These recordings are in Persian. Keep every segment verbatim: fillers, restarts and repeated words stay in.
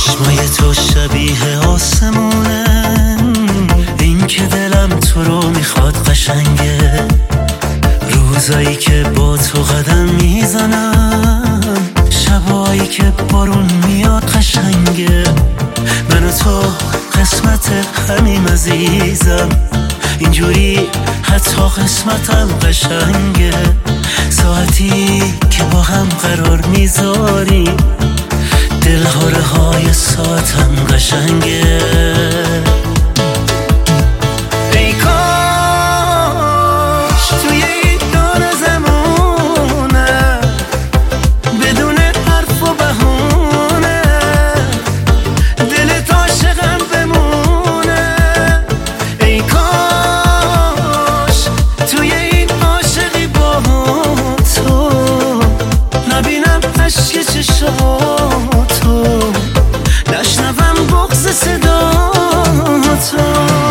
چشمای تو شبیه آسمونه، این که دلم تو رو میخواد قشنگه. روزایی که با تو قدم میزنم، شبایی که بارون میاد قشنگه. من و تو قسمت همیم عزیزم، اینجوری حتی قسمتم قشنگه. ساعتی که با هم قرار میذاری، دلهاره های ساعتم قشنگه. ای کاش توی این دور زمونه، بدون حرف و بهونه، دلت عاشقم بمونه. ای کاش توی این عاشقی با تو نبینم عشق چشاتو، نشنوم بغض صداتو.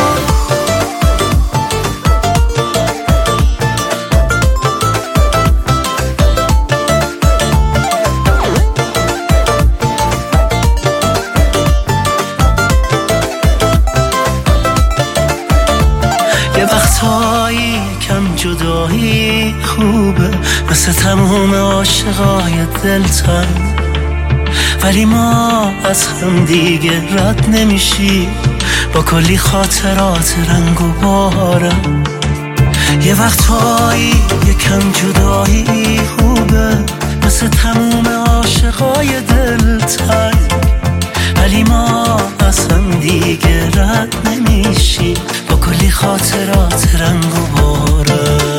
یه وقتایی کم جدایی خوبه، مثل تموم عاشقای دلتنگ، ولی ما از هم دیگه رد نمیشی با کلی خاطرات رنگ و بارم. یه وقتایی یکم جدایی خوبه، مثل تموم عاشقای دلتنگ، ولی ما از هم دیگه رد نمیشی با کلی خاطرات رنگ و بارم.